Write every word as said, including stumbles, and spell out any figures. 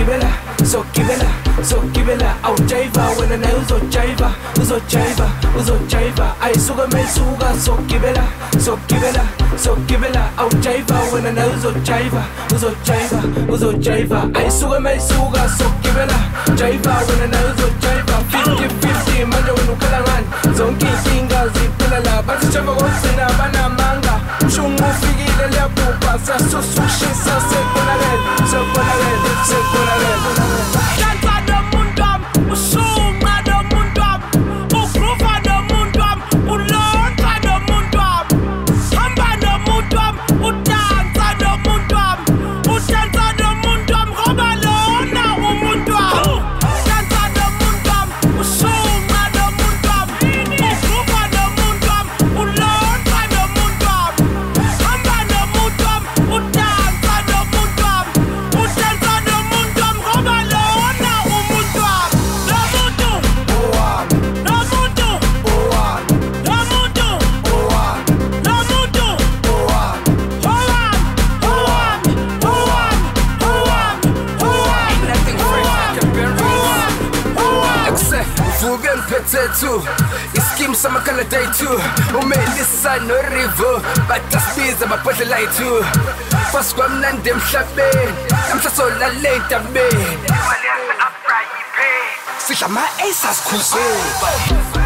sokugibela sokugibela sokugibela awujayiva wena naye uzojayiva uzojayiva uzojayiva ayisuka mayisuka sokugibela sokugibela sokugibela awujayiva wena naye uzojayiva uzojayiva uzojayiva ayisuka mayisuka sokugibela jayiva wena naye uzojayiva fifty fifty manje wena ukhala ngani zonke inkinga ziphela la bathi java kugcina banamanga ushungu ufikile liyabhubha sasusushisa sekonakele sekonakele sekonakele Danza nomuntu wami ushunqa nomuntu wami ugroova nomuntu wami ulonza nomuntu wami hamba nomuntu wami udansa nomuntu wami udansa nomuntu wami ngoba lona umuntu wami danza nomuntu wami ushunqa nomuntu wami ugroova nomuntu wami ulonza nomuntu wami hamba nomuntu wami udansa nomuntu wami udansa nomuntu wami ngoba lona umuntu wami nomuntu owami nomuntu owami nomuntu owami nomuntu owami owami owami owami owami Nothing fresh like a berry. Except vuke ngiphethethu iskim samakhala day two umelisa no river batasibiza babhodlela yethu fast kwamnandi emhlabeni namhlasolale entabeni imali yase-afra yiphe sidla ama-ace asikhuzeni